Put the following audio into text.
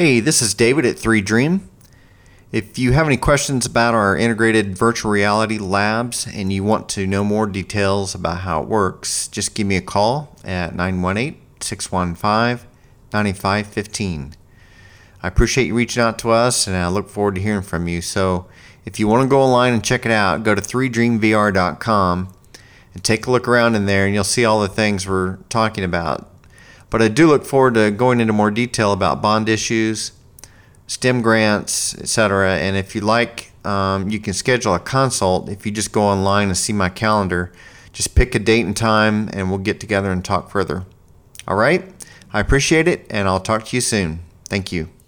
Hey, this is David at 3Dream. If you have any questions about our integrated virtual reality labs and you want to know more details about how it works, just give me a call at 918-615-9515. I appreciate you reaching out to us, and I look forward to hearing from you. So if you want to go online and check it out, go to 3dreamvr.com and take a look around in there, and you'll see all the things we're talking about. But I do look forward to going into more detail about bond issues, STEM grants, etc. And if you like, you can schedule a consult. If you just go online and see my calendar, just pick a date and time, and we'll get together and talk further. All right? I appreciate it, and I'll talk to you soon. Thank you.